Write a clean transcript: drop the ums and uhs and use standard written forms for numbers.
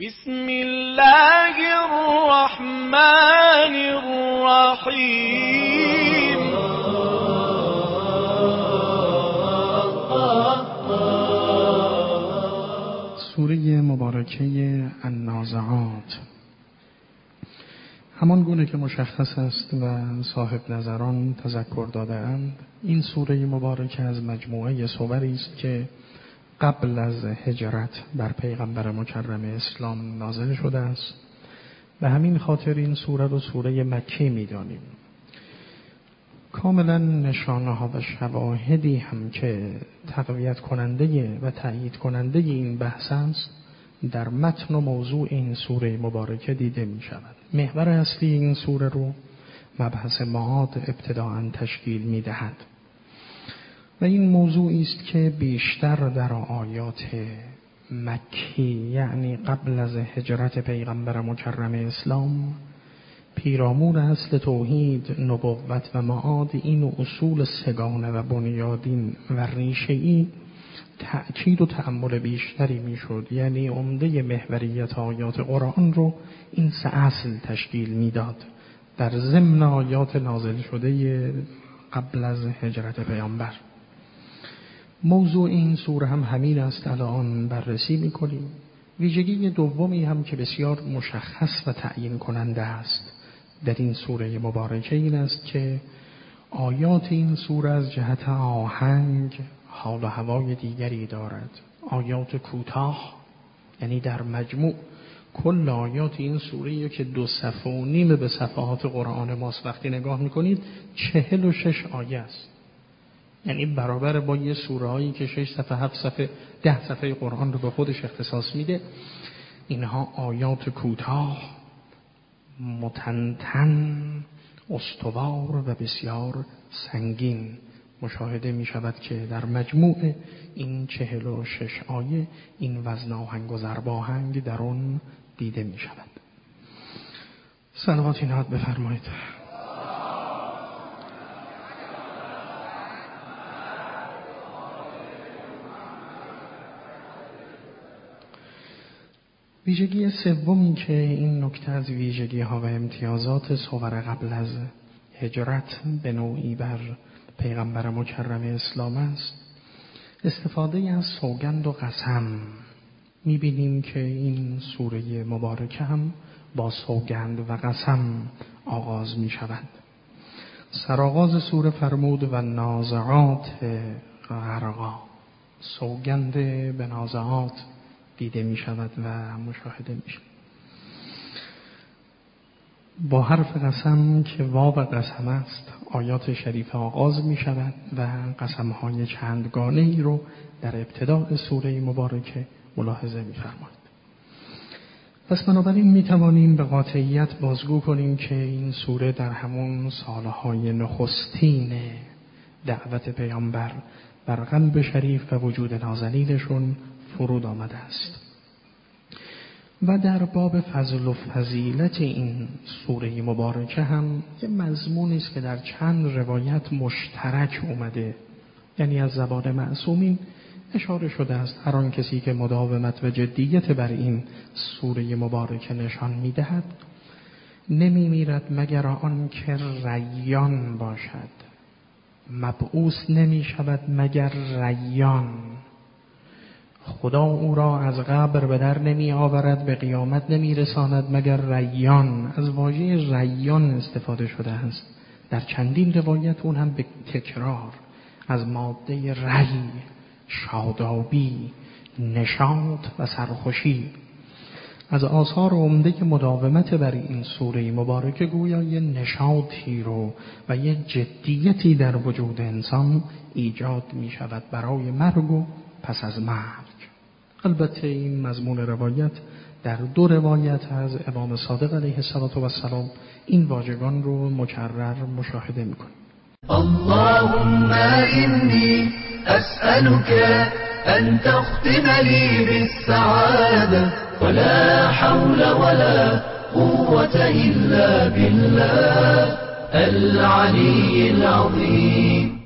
بسم الله الرحمن الرحیم. سوره مبارکه النازعات. همان گونه که مشخص است و صاحب نظران تذکر داده‌اند، این سوره مبارکه از مجموعه سوری است که قبل از هجرت بر پیغمبر مکرم اسلام نازل شده است. به همین خاطر این سوره رو سوره مکی می‌دانیم. کاملا نشانه‌ها و شواهدی هم که تقویت کننده و تأیید کننده این بحث است در متن و موضوع این سوره مبارکه دیده می شود. محور اصلی این سوره رو مبحث معاد ابتداءً تشکیل می دهد و این موضوعی است که بیشتر در آیات مکی، یعنی قبل از هجرت پیغمبر مکرم اسلام، پیرامون اصل توحید، نبوت و معاد، این اصول سگانه و بنیادین و ریشه‌ای تأکید و تأمل بیشتری میشد. یعنی عمده محوریت آیات قرآن رو این سه اصل تشکیل میداد در ضمن آیات نازل شده قبل از هجرت پیامبر. موضوع این سوره هم همین است، الان بررسی میکنیم. ویژگی دومی هم که بسیار مشخص و تعیین کننده است در این سوره مبارکه این است که آیات این سوره از جهت آهنگ حال و هوای دیگری دارد. آیات کوتاه، یعنی در مجموع کل آیات این سوره که 2.5 صفحه به صفحات قرآن ماست وقتی نگاه میکنید 46 آیه است. یعنی برابر با یه سوره هایی که 6 صفحه 7 صفحه 10 صفحه قرآن رو به خودش اختصاص میده. اینها آیات کوتاه، متنتن، استوار و بسیار سنگین مشاهده می شود که در مجموع این 46 آیه این وزن آهنگ و ضرب آهنگ در آن دیده می شود. صلوات نهاد بفرمایید. ویژگی سومی که این نکته از ویژگی ها و امتیازات سور قبل از هجرت به نوعی بر پیغمبر مکرم اسلام است، استفاده از سوگند و قسم. می‌بینیم که این سوره مبارکه هم با سوگند و قسم آغاز می شود. سرآغاز سوره فرمود و نازعات غرقا. سوگند به نازعات دیده می شود و مشاهده می شود. با حرف قسم که واو قسم است آیات شریفه آغاز می شود و قسمهای چندگانه ای رو در ابتداء سوره مبارکه ملاحظه می فرمایید. پس بنابراین می توانیم به قاطعیت بازگو کنیم که این سوره در همون سالهای نخستین دعوت پیامبر بر قلب شریف و وجود نازنینشون فرود آمده است. و در باب فضل و فضیلت این سوره مبارکه هم یه مضمونی است که در چند روایت مشترک اومده، یعنی از زبان معصومین اشاره شده است. هر آن کسی که مداومت و جدیت بر این سوره مبارکه نشان می‌دهد نمی‌میرد مگر آن که ریان باشد، مبعوث نمی‌شود مگر ریان، خدا او را از قبر به در نمی آورد، به قیامت نمی رساند مگر ریان. از واژه ریان استفاده شده است در چندین روایت، اون هم به تکرار، از ماده ری، شادابی، نشاط و سرخوشی. از آثار عمده مداومت بر این سوره مبارکه گویا یه نشاطی رو و یه جدیتی در وجود انسان ایجاد می شود برای مرگ و پس از مرگ. البته این مضمون روایت در 2 روایت از امام صادق علیه السلام این واژگان رو مکرر مشاهده می‌کنیم. اللهم إني أسألك أن تختم لي بالسعادة ولا حول ولا قوة إلا بالله العلي العظيم.